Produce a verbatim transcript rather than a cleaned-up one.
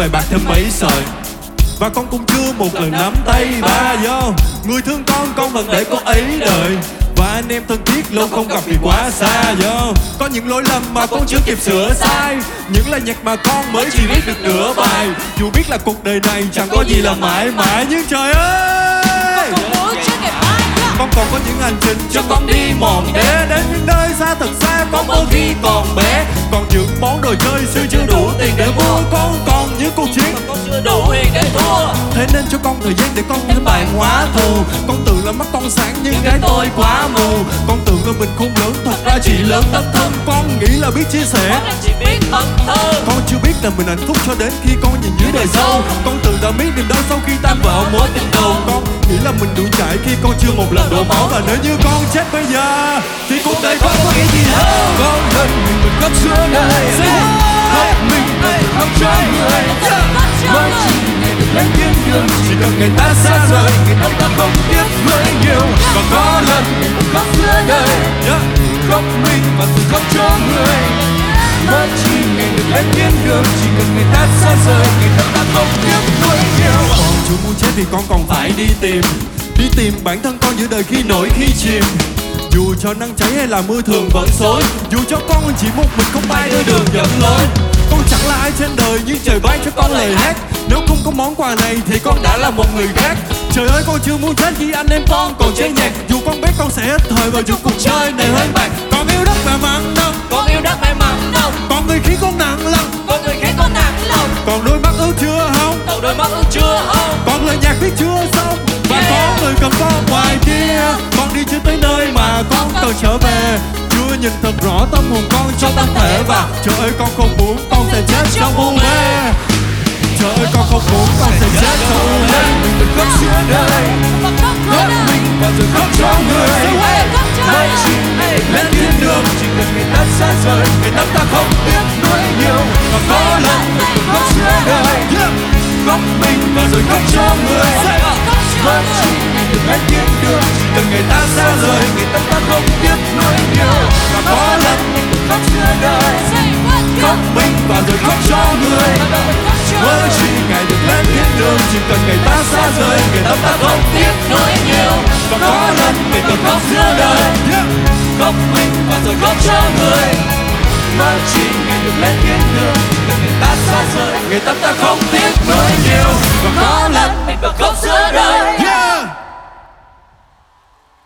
vài bạc thêm mấy sợi. Và con cũng chưa một lần nắm tay ba vô. Người thương con, con vẫn để cô ấy đợi. Và anh em thân thiết lâu không gặp vì quá xa vô. Có những lỗi lầm mà con chưa kịp sửa sai. Những lời nhạc mà con mới chỉ viết được nửa bài. Dù biết là cuộc đời này chẳng có gì là mãi mãi. Nhưng trời ơi, con còn có những hành trình cho con đi mòn đế. Đến những nơi xa thật xa con mơ khi còn bé. Còn những món đồ chơi xưa chưa đủ tiền để mua. Con còn những cuộc chiến mà con chưa đủ tiền để thua. Thế nên cho con thời gian để con thêm bài hóa thù. Con tưởng là mắt con sáng nhưng cái tôi quá mù. Con tưởng là mình không lớn, thật ra chỉ lớn tâm thân. Con nghĩ là biết chia sẻ, chỉ biết tâm thân. con chưa biết là mình hạnh phúc cho đến khi con nhìn dưới đời sau. Con tưởng đã biết niềm đau sau khi tan vỡ mối tình đầu. Con nghĩ là mình đủ trải khi con chưa một lần đổ máu. Và nếu như con chết bây giờ thì cuộc đời con có nghĩa gì hơn. Con thân mình vẫn khóc suốt đời. Khóc mình vẫn khóc cho người. Mới chỉ ngày được lên thiên đường. Chỉ cần ngày ta xa rời, ngày tâm ta không tiếc nuối nhiều. Và có lần mình vẫn khóc suốt đời. Khóc mình và tự khóc cho người. Mới chỉ ngày được lên thiên đường. Chỉ cần ngày ta xa rời, ngày tâm ta không tiếc nuối nhiều. Con chưa muốn chết thì con còn phải đi tìm. Đi tìm bản thân con giữa đời khi nổi khi chìm. Dù cho nắng cháy hay là mưa thường vẫn xối. Dù cho con chỉ một mình không ai đưa đường dẫn lối. Con chẳng là ai trên đời nhưng trời ban cho con lời hát. Nếu không có món quà này thì con đã là một người khác. Trời ơi, con chưa muốn chết khi anh em con còn chơi nhạc. Dù con biết con sẽ hết thời và dù cuộc chơi này hơi bạc. Con yêu đất mẹ mặn nồng, Con yêu đất mẹ mặn nồng. còn người khiến con nặng lòng. Con người khiến con nặng lòng. Còn đôi mắt ướt chưa hông, Còn đôi mắt ướt chưa hông. còn lời nhạc viết chưa xong. Và Yeah. có người cần con ngoài kia. Con đi chưa tới nơi mà con cần trở về. Chưa nhìn thật rõ tâm hồn con trong tâm thể. Và trời ơi, con không muốn con sẽ chết trong u mê. Trời ơi, con không muốn con sẽ chết trong u mê. Mình vẫn khóc suốt đời. Khóc mình và rồi khóc cho người. Mới chỉ ngày lên thiên đường. Chỉ cần ngày ta xa rời, ngày tâm ta không tiếc nuối nhiều. Và có lần mình vẫn khóc suốt đời. Khóc mình và rồi khóc cho người. Mới chỉ ngày được lên thiên đường. Chỉ cần ngày ta xa rời, ngày tâm ta không tiếc nuối nhiều. Và có lần mình vẫn khóc suốt đời. Khóc mình và rồi khóc cho người. Mới chỉ ngày được lên thiên đường. Chỉ cần ngày ta xa rời, ngày tâm ta không tiếc nuối nhiều. Và có lần mình còn khóc giữa đời. Khóc mình và rồi khóc cho người. Mới chỉ ngày được lên thiên đường. Chỉ cần ngày ta xa rời, ngày tâm ta không tiếc nuối nhiều.